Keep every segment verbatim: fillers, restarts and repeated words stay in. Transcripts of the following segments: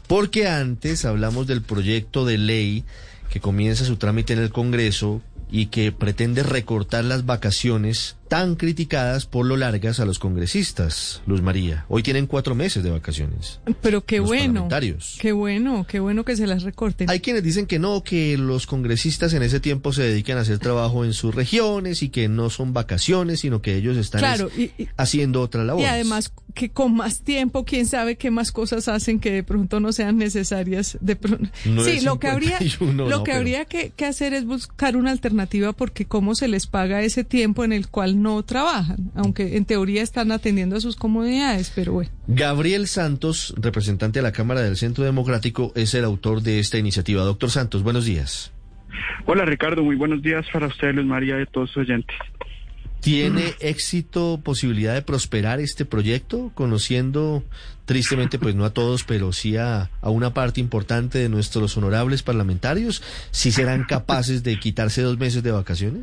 Porque antes hablamos del proyecto de ley que comienza su trámite en el Congreso y que pretende recortar las vacaciones tan criticadas por lo largas a los congresistas. Luz María, hoy tienen cuatro meses de vacaciones. Pero qué los bueno, parlamentarios. qué bueno, qué bueno que se las recorten. Hay quienes dicen que no, que los congresistas en ese tiempo se dedican a hacer trabajo en sus regiones y que no son vacaciones, sino que ellos están claro, es, y, y, haciendo otra labor. Y además que con más tiempo, quién sabe qué más cosas hacen que de pronto no sean necesarias. De pronto. Sí, lo que habría, lo no, que pero... habría que, que hacer es buscar una alternativa, porque cómo se les paga ese tiempo en el cual no trabajan, aunque en teoría están atendiendo a sus comodidades, pero bueno. Gabriel Santos, representante de la Cámara del Centro Democrático, es el autor de esta iniciativa. Doctor Santos, buenos días. Hola Ricardo, muy buenos días para usted, Luz María, y todos sus oyentes. ¿Tiene éxito, posibilidad de prosperar este proyecto? Conociendo, tristemente, pues no a todos, pero sí a, a una parte importante de nuestros honorables parlamentarios, ¿sí serán capaces de quitarse dos meses de vacaciones?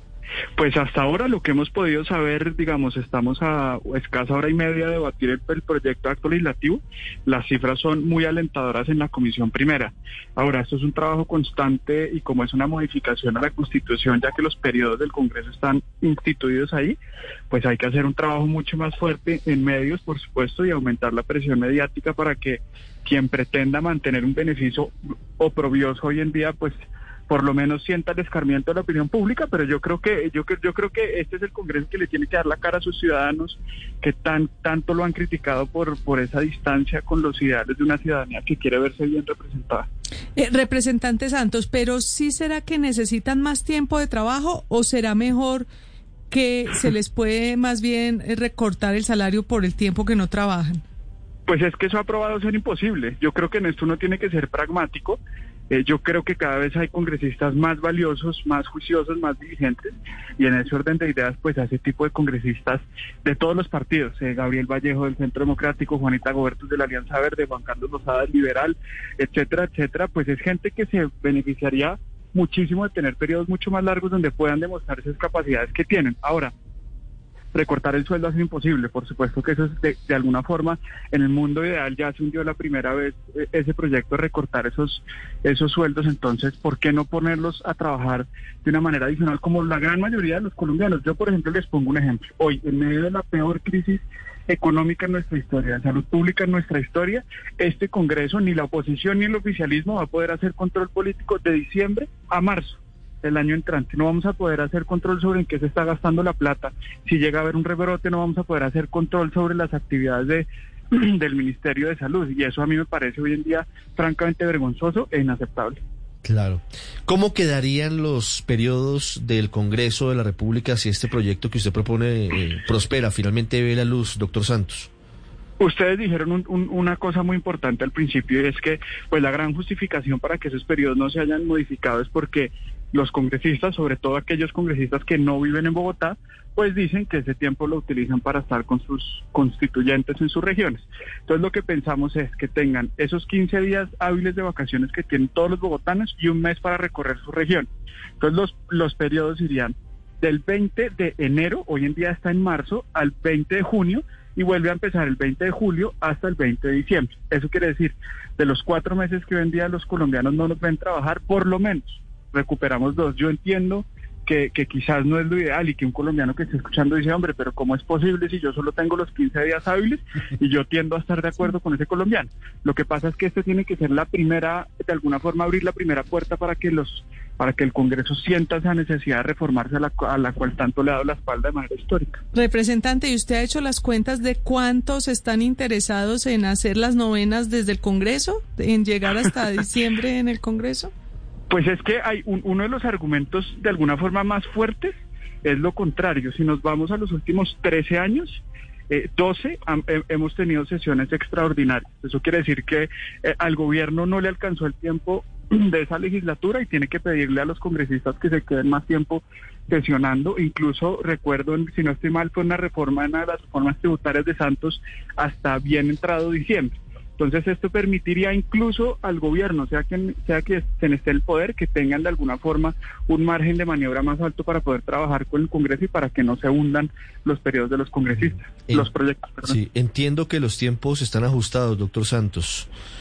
Pues hasta ahora lo que hemos podido saber, digamos, estamos a escasa hora y media de debatir el, el proyecto de acto legislativo. Las cifras son muy alentadoras en la comisión primera. Ahora, esto es un trabajo constante y como es una modificación a la Constitución, ya que los periodos del Congreso están instituidos ahí, pues hay que hacer un trabajo mucho más fuerte en medios, por supuesto, y aumentar la presión mediática para que quien pretenda mantener un beneficio oprobioso hoy en día, pues por lo menos sienta el escarmiento de la opinión pública, pero yo creo que yo, yo creo que este es el Congreso que le tiene que dar la cara a sus ciudadanos que tan tanto lo han criticado por por esa distancia con los ideales de una ciudadanía que quiere verse bien representada. Eh, representante Santos, pero ¿sí será que necesitan más tiempo de trabajo o será mejor que se les puede más bien recortar el salario por el tiempo que no trabajan? Pues es que eso ha probado ser imposible. Yo creo que en esto uno tiene que ser pragmático. Eh, yo creo que cada vez hay congresistas más valiosos, más juiciosos, más diligentes, y en ese orden de ideas, pues a ese tipo de congresistas de todos los partidos, eh, Gabriel Vallejo del Centro Democrático, Juanita Gobertus de la Alianza Verde, Juan Carlos Lozada del Liberal, etcétera, etcétera, pues es gente que se beneficiaría muchísimo de tener periodos mucho más largos donde puedan demostrar esas capacidades que tienen. Ahora, recortar el sueldo es imposible, por supuesto que eso es de, de alguna forma, en el mundo ideal ya se hundió la primera vez eh, ese proyecto de recortar esos esos sueldos, entonces, ¿por qué no ponerlos a trabajar de una manera adicional como la gran mayoría de los colombianos? Yo, por ejemplo, les pongo un ejemplo. Hoy, en medio de la peor crisis económica en nuestra historia, de salud pública en nuestra historia, este Congreso, ni la oposición ni el oficialismo va a poder hacer control político de diciembre a marzo el año entrante. No vamos a poder hacer control sobre en qué se está gastando la plata. Si llega a haber un rebrote, no vamos a poder hacer control sobre las actividades de del Ministerio de Salud. Y eso a mí me parece hoy en día francamente vergonzoso e inaceptable. Claro. ¿Cómo quedarían los periodos del Congreso de la República si este proyecto que usted propone eh, prospera, finalmente ve la luz, doctor Santos? Ustedes dijeron un, un, una cosa muy importante al principio, y es que pues la gran justificación para que esos periodos no se hayan modificado es porque los congresistas, sobre todo aquellos congresistas que no viven en Bogotá, pues dicen que ese tiempo lo utilizan para estar con sus constituyentes en sus regiones. Entonces lo que pensamos es que tengan esos quince días hábiles de vacaciones que tienen todos los bogotanos y un mes para recorrer su región. Entonces los, los periodos irían del veinte de enero, hoy en día está en marzo, al veinte de junio, y vuelve a empezar el veinte de julio hasta el veinte de diciembre. Eso quiere decir, de los cuatro meses que hoy en día los colombianos no nos ven trabajar, por lo menos recuperamos dos. Yo entiendo que, que quizás no es lo ideal y que un colombiano que esté escuchando dice, hombre, pero ¿cómo es posible si yo solo tengo los quince días hábiles? Y yo tiendo a estar de acuerdo con ese colombiano. Lo que pasa es que este tiene que ser la primera, de alguna forma abrir la primera puerta para que los para que el Congreso sienta esa necesidad de reformarse a la, a la cual tanto le ha dado la espalda de manera histórica. Representante, ¿y usted ha hecho las cuentas de cuántos están interesados en hacer las novenas desde el Congreso, en llegar hasta diciembre en el Congreso? Pues es que hay un, uno de los argumentos de alguna forma más fuertes es lo contrario. Si nos vamos a los últimos trece años, eh, doce han, he, hemos tenido sesiones extraordinarias. Eso quiere decir que eh, al gobierno no le alcanzó el tiempo de esa legislatura y tiene que pedirle a los congresistas que se queden más tiempo sesionando. Incluso recuerdo, si no estoy mal, fue una reforma, una de las reformas tributarias de Santos hasta bien entrado diciembre. Entonces esto permitiría incluso al gobierno, sea quien sea que se esté el poder, que tengan de alguna forma un margen de maniobra más alto para poder trabajar con el Congreso y para que no se hundan los periodos de los congresistas, en, los proyectos. Perdón. Sí, entiendo que los tiempos están ajustados, doctor Santos.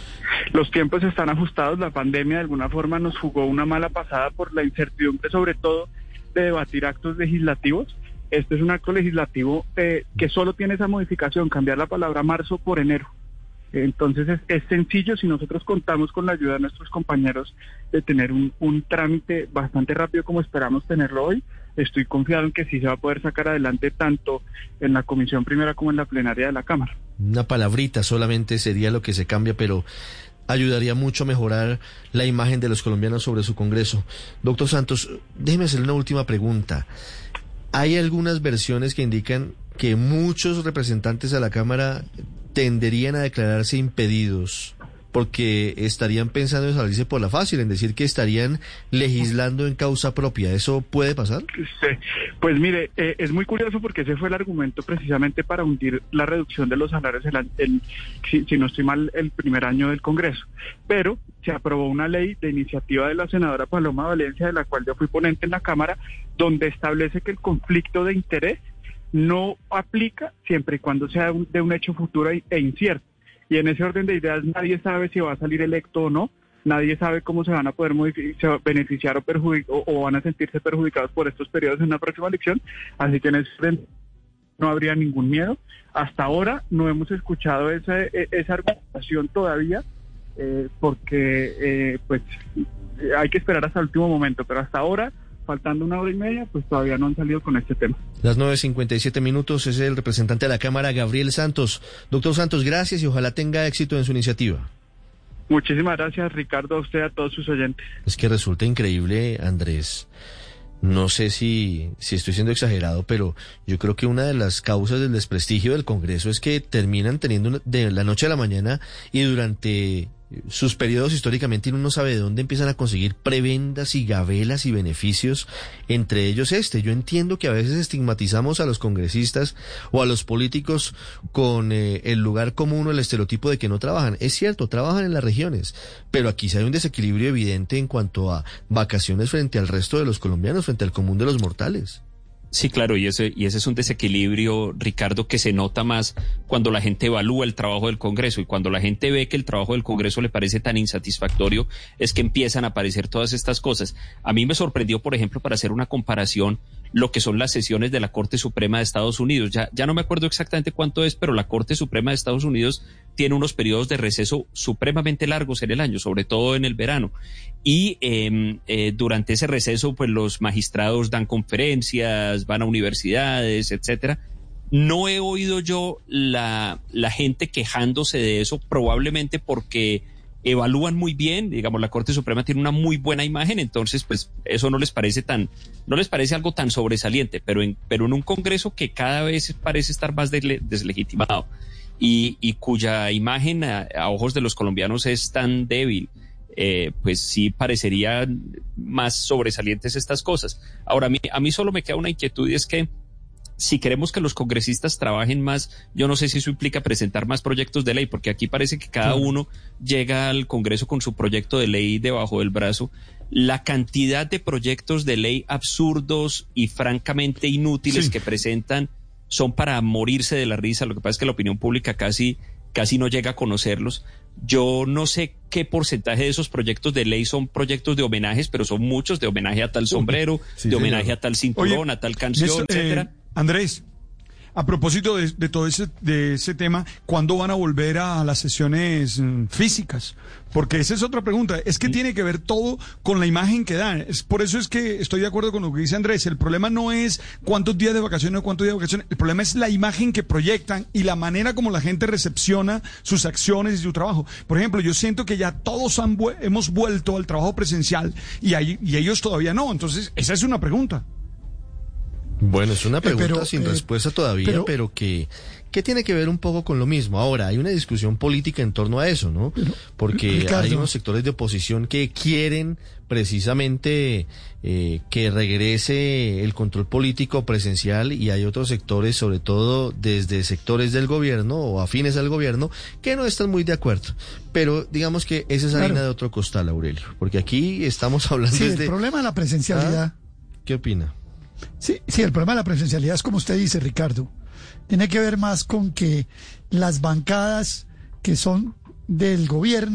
Los tiempos están ajustados, la pandemia de alguna forma nos jugó una mala pasada por la incertidumbre, sobre todo de debatir actos legislativos. Este es un acto legislativo eh, que solo tiene esa modificación, cambiar la palabra marzo por enero. Entonces es, es sencillo, si nosotros contamos con la ayuda de nuestros compañeros de tener un, un trámite bastante rápido como esperamos tenerlo hoy. Estoy confiado en que sí se va a poder sacar adelante tanto en la comisión primera como en la plenaria de la Cámara. Una palabrita solamente sería lo que se cambia, pero ayudaría mucho a mejorar la imagen de los colombianos sobre su Congreso. Doctor Santos, déjeme hacerle una última pregunta. Hay algunas versiones que indican que muchos representantes a la Cámara tenderían a declararse impedidos porque estarían pensando en salirse por la fácil, en decir que estarían legislando en causa propia. ¿Eso puede pasar? Sí. Pues mire, eh, es muy curioso porque ese fue el argumento precisamente para hundir la reducción de los salarios, el, el, si, si no estoy mal, el primer año del Congreso. Pero se aprobó una ley de iniciativa de la senadora Paloma Valencia, de la cual yo fui ponente en la Cámara, donde establece que el conflicto de interés no aplica siempre y cuando sea un, de un hecho futuro e, e incierto. Y en ese orden de ideas nadie sabe si va a salir electo o no, nadie sabe cómo se van a poder modificar, beneficiar o, perjudic- o, o van a sentirse perjudicados por estos periodos en una próxima elección, así que en ese orden no habría ningún miedo. Hasta ahora no hemos escuchado esa, esa argumentación todavía, eh, porque eh, pues hay que esperar hasta el último momento, pero hasta ahora, faltando una hora y media, pues todavía no han salido con este tema. Las nueve cincuenta y siete minutos, es el representante de la Cámara, Gabriel Santos. Doctor Santos, gracias y ojalá tenga éxito en su iniciativa. Muchísimas gracias, Ricardo, a usted, a todos sus oyentes. Es que resulta increíble, Andrés. No sé si, si estoy siendo exagerado, pero yo creo que una de las causas del desprestigio del Congreso es que terminan teniendo una, de la noche a la mañana y durante sus periodos históricamente uno no sabe de dónde empiezan a conseguir prebendas y gabelas y beneficios, entre ellos este. Yo entiendo que a veces estigmatizamos a los congresistas o a los políticos con eh, el lugar común o el estereotipo de que no trabajan. Es cierto, trabajan en las regiones, pero aquí sí hay un desequilibrio evidente en cuanto a vacaciones frente al resto de los colombianos, frente al común de los mortales. Sí, claro, y ese, y ese es un desequilibrio, Ricardo, que se nota más cuando la gente evalúa el trabajo del Congreso, y cuando la gente ve que el trabajo del Congreso le parece tan insatisfactorio, es que empiezan a aparecer todas estas cosas. A mí me sorprendió, por ejemplo, para hacer una comparación, lo que son las sesiones de la Corte Suprema de Estados Unidos. Ya, ya no me acuerdo exactamente cuánto es, pero la Corte Suprema de Estados Unidos tiene unos periodos de receso supremamente largos en el año, sobre todo en el verano. Y eh, eh, durante ese receso, pues los magistrados dan conferencias, van a universidades, etcétera. No he oído yo la, la gente quejándose de eso, probablemente porque evalúan muy bien, digamos, la Corte Suprema tiene una muy buena imagen, entonces pues eso no les parece tan, no les parece algo tan sobresaliente, pero en, pero en un Congreso que cada vez parece estar más desle, deslegitimado y, y cuya imagen a, a ojos de los colombianos es tan débil, eh, pues sí parecerían más sobresalientes estas cosas. Ahora, a mí, a mí solo me queda una inquietud, y es que si queremos que los congresistas trabajen más, yo no sé si eso implica presentar más proyectos de ley, porque aquí parece que cada uno llega al Congreso con su proyecto de ley debajo del brazo. La cantidad de proyectos de ley absurdos y francamente inútiles sí. que presentan son para morirse de la risa. Lo que pasa es que la opinión pública casi, casi no llega a conocerlos. Yo no sé qué porcentaje de esos proyectos de ley son proyectos de homenajes, pero son muchos, de homenaje a tal sombrero, sí, de homenaje señor. a tal cinturón, Oye, a tal canción, eso, etcétera. Eh, Andrés, a propósito de, de todo ese, de ese tema, ¿cuándo van a volver a las sesiones mm, físicas? Porque esa es otra pregunta. Es que sí. tiene que ver todo con la imagen que dan. Es, por eso es que estoy de acuerdo con lo que dice Andrés. El problema no es cuántos días de vacaciones o cuántos días de vacaciones. El problema es la imagen que proyectan y la manera como la gente recepciona sus acciones y su trabajo. Por ejemplo, yo siento que ya todos han vu- hemos vuelto al trabajo presencial y, hay, y ellos todavía no. Entonces, esa es una pregunta. Bueno, es una pregunta pero, sin eh, respuesta todavía, pero, pero que, que tiene que ver un poco con lo mismo. Ahora, hay una discusión política en torno a eso, ¿no? Pero, Porque Ricardo, hay unos sectores de oposición que quieren precisamente eh, que regrese el control político presencial, y hay otros sectores, sobre todo desde sectores del gobierno o afines al gobierno, que no están muy de acuerdo. Pero digamos que esa es harina claro. de otro costal, Aurelio, porque aquí estamos hablando sí, desde... el problema de la presencialidad... ¿Ah? ¿Qué opina? Sí, sí, el problema de la presencialidad es como usted dice, Ricardo. Tiene que ver más con que las bancadas que son del gobierno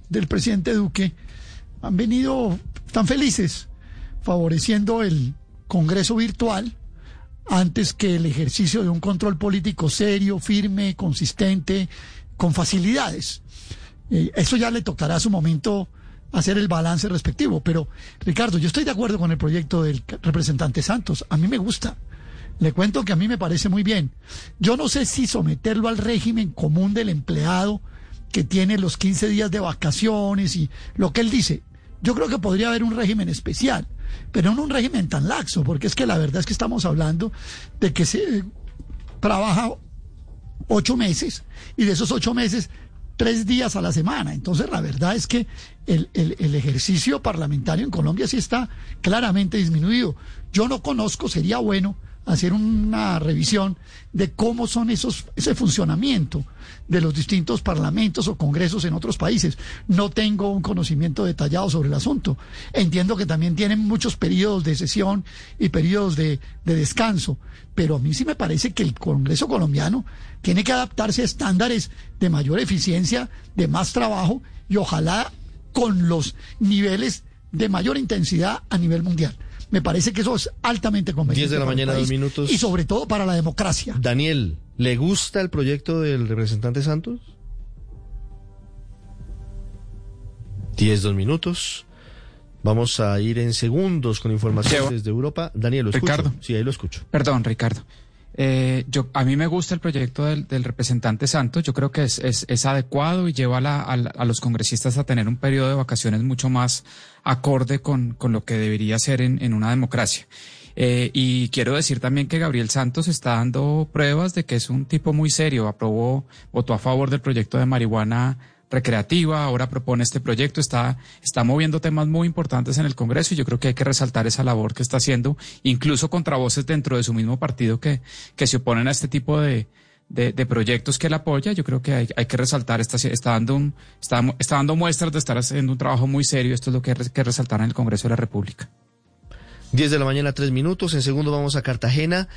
del presidente Duque han venido tan felices favoreciendo el Congreso virtual antes que el ejercicio de un control político serio, firme, consistente, con facilidades. Eh, eso ya le tocará a su momento hacer el balance respectivo. Pero, Ricardo, yo estoy de acuerdo con el proyecto del representante Santos. A mí me gusta. Le cuento que a mí me parece muy bien. Yo no sé si someterlo al régimen común del empleado que tiene los quince días de vacaciones y lo que él dice. Yo creo que podría haber un régimen especial, pero no un régimen tan laxo, porque es que la verdad es que estamos hablando de que se trabaja ocho meses y de esos ocho meses tres días a la semana. Entonces la verdad es que el, el, el ejercicio parlamentario en Colombia sí está claramente disminuido. Yo no conozco, sería bueno hacer una revisión de cómo son esos, ese funcionamiento de los distintos parlamentos o congresos en otros países. No tengo un conocimiento detallado sobre el asunto. Entiendo que también tienen muchos periodos de sesión y periodos de, de descanso, pero a mí sí me parece que el Congreso colombiano tiene que adaptarse a estándares de mayor eficiencia, de más trabajo y ojalá con los niveles de mayor intensidad a nivel mundial. Me parece que eso es altamente conveniente. diez de la mañana, dos minutos. Y sobre todo para la democracia. Daniel, ¿le gusta el proyecto del representante Santos? diez, dos minutos. Vamos a ir en segundos con información desde Europa. Daniel, ¿lo escucho? Ricardo. Sí, ahí lo escucho. Perdón, Ricardo. Eh, yo, a mí me gusta el proyecto del, del representante Santos. Yo creo que es, es, es adecuado y lleva a, la, a, a los congresistas a tener un periodo de vacaciones mucho más acorde con, con lo que debería ser en, en una democracia. Eh, y quiero decir también que Gabriel Santos está dando pruebas de que es un tipo muy serio. Aprobó, votó a favor del proyecto de marihuana recreativa, ahora propone este proyecto, está, está moviendo temas muy importantes en el Congreso y yo creo que hay que resaltar esa labor que está haciendo, incluso contra voces dentro de su mismo partido que, que se oponen a este tipo de, de, de proyectos que él apoya. Yo creo que hay, hay que resaltar, está, está, dando un, está, está dando muestras de estar haciendo un trabajo muy serio. Esto es lo que hay que resaltar en el Congreso de la República. diez de la mañana, tres minutos. En segundo vamos a Cartagena.